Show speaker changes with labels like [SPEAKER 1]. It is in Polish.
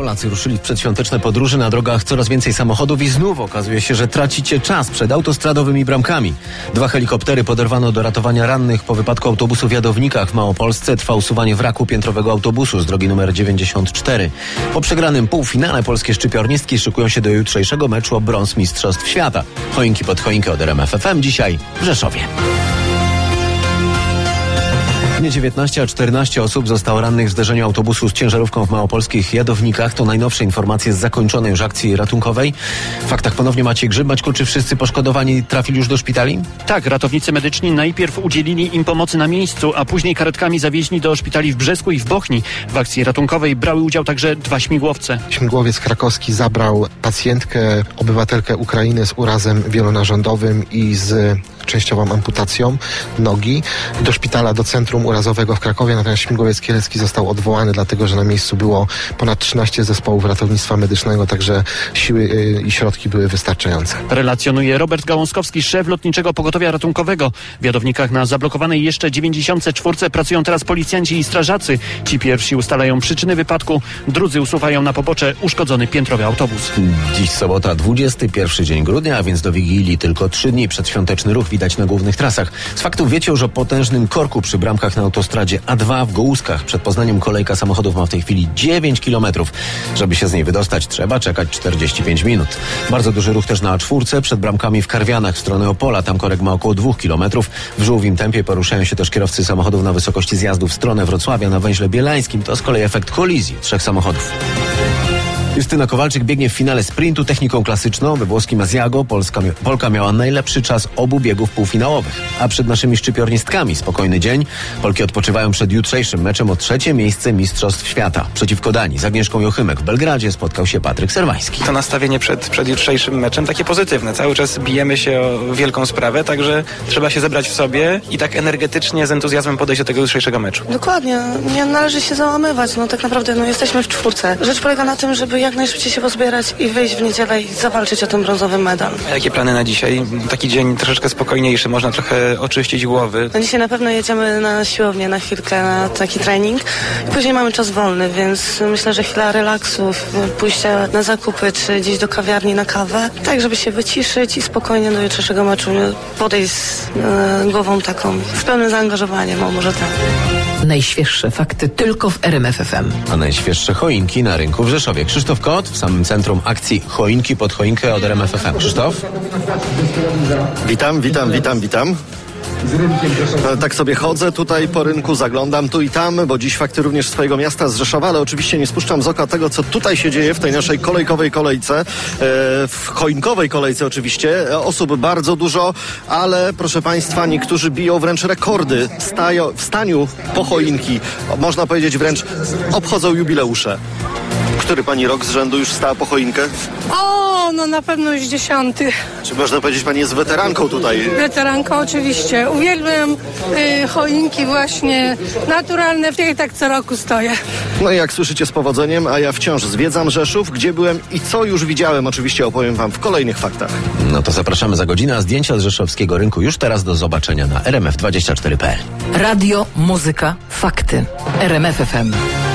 [SPEAKER 1] Polacy ruszyli w przedświąteczne podróże, na drogach coraz więcej samochodów i znów okazuje się, że tracicie czas przed autostradowymi bramkami. 2 helikoptery poderwano do ratowania rannych po wypadku autobusu w Jadownikach w Małopolsce. Trwa usuwanie wraku piętrowego autobusu z drogi numer 94. Po przegranym półfinale polskie szczypiornistki szykują się do jutrzejszego meczu o brąz Mistrzostw Świata. Choinki pod choinkę od RMF FM dzisiaj w Rzeszowie. Nie 19, a 14 osób zostało rannych w zderzeniu autobusu z ciężarówką w małopolskich Jadownikach. To najnowsze informacje z zakończonej już akcji ratunkowej. W faktach ponownie Maciej Grzyb. Maćku, czy wszyscy poszkodowani trafili już do szpitali?
[SPEAKER 2] Tak, ratownicy medyczni najpierw udzielili im pomocy na miejscu, a później karetkami zawieźli do szpitali w Brzesku i w Bochni. W akcji ratunkowej brały udział także 2 śmigłowce.
[SPEAKER 3] Śmigłowiec krakowski zabrał pacjentkę, obywatelkę Ukrainy z urazem wielonarządowym i z częściową amputacją nogi do szpitala, do centrum urazowego w Krakowie, natomiast śmigłowiec kielecki został odwołany, dlatego że na miejscu było ponad 13 zespołów ratownictwa medycznego, także siły i środki były wystarczające.
[SPEAKER 2] Relacjonuje Robert Gałązkowski, szef Lotniczego Pogotowia Ratunkowego. W Jadownikach na zablokowanej jeszcze 94 pracują teraz policjanci i strażacy. Ci pierwsi ustalają przyczyny wypadku, drudzy usuwają na pobocze uszkodzony piętrowy autobus.
[SPEAKER 1] Dziś sobota, 21 dzień grudnia, a więc do Wigilii tylko 3 dni. Przedświąteczny ruch widać na głównych trasach. Z faktów wiecie już o potężnym korku przy bramkach na autostradzie A2 w Gołuskach. Przed Poznaniem kolejka samochodów ma w tej chwili 9 kilometrów. Żeby się z niej wydostać, trzeba czekać 45 minut. Bardzo duży ruch też na A4 przed bramkami w Karwianach w stronę Opola. Tam korek ma około 2 kilometrów. W żółwim tempie poruszają się też kierowcy samochodów na wysokości zjazdu w stronę Wrocławia. Na węźle bielańskim to z kolei efekt kolizji 3 samochodów. Justyna Kowalczyk biegnie w finale sprintu techniką klasyczną. We włoskim Asiago Polka miała najlepszy czas obu biegów półfinałowych. A przed naszymi szczypiornistkami spokojny dzień. Polki odpoczywają przed jutrzejszym meczem o 3. miejsce Mistrzostw Świata. Przeciwko Danii z Agnieszką Jochymek w Belgradzie spotkał się Patryk Serwański.
[SPEAKER 4] To nastawienie przed jutrzejszym meczem takie pozytywne. Cały czas bijemy się o wielką sprawę, także trzeba się zebrać w sobie i tak energetycznie, z entuzjazmem podejść do tego jutrzejszego meczu.
[SPEAKER 5] Dokładnie. Nie należy się załamywać. Tak naprawdę jesteśmy w 4. Rzecz polega na tym, żeby jak najszybciej się pozbierać i wyjść w niedzielę i zawalczyć o ten brązowy medal.
[SPEAKER 4] A jakie plany na dzisiaj? Taki dzień troszeczkę spokojniejszy, można trochę oczyścić głowy.
[SPEAKER 5] Dzisiaj na pewno jedziemy na siłownię na chwilkę, na taki trening. I później mamy czas wolny, więc myślę, że chwila relaksu, pójście na zakupy czy gdzieś do kawiarni na kawę, tak żeby się wyciszyć i spokojnie do jutrzejszego meczu podejść z głową taką, z pełnym zaangażowaniem, może tak.
[SPEAKER 6] Najświeższe fakty tylko w RMF FM.
[SPEAKER 1] A najświeższe choinki na rynku w Rzeszowie. Krzysztof Kot w samym centrum akcji Choinki pod choinkę od RMF FM. Krzysztof?
[SPEAKER 7] Witam. Tak sobie chodzę tutaj po rynku, zaglądam tu i tam, bo dziś fakty również swojego miasta z Rzeszowa, ale oczywiście nie spuszczam z oka tego, co tutaj się dzieje w tej naszej kolejkowej kolejce, w choinkowej kolejce oczywiście. Osób bardzo dużo, ale proszę Państwa, niektórzy biją wręcz rekordy w staniu po choinki. Można powiedzieć wręcz obchodzą jubileusze. Który pani rok z rzędu już stała po choinkę?
[SPEAKER 8] Na pewno już 10.
[SPEAKER 7] Czy można powiedzieć, pani jest weteranką tutaj?
[SPEAKER 8] Weteranką oczywiście. Uwielbiam choinki właśnie naturalne, w których tak co roku stoję.
[SPEAKER 7] No i jak słyszycie, z powodzeniem, a ja wciąż zwiedzam Rzeszów, gdzie byłem i co już widziałem, oczywiście opowiem wam w kolejnych faktach.
[SPEAKER 1] No to zapraszamy za godzinę, a zdjęcia z rzeszowskiego rynku już teraz do zobaczenia na rmf24.pl.
[SPEAKER 6] Radio, muzyka, fakty. RMF FM.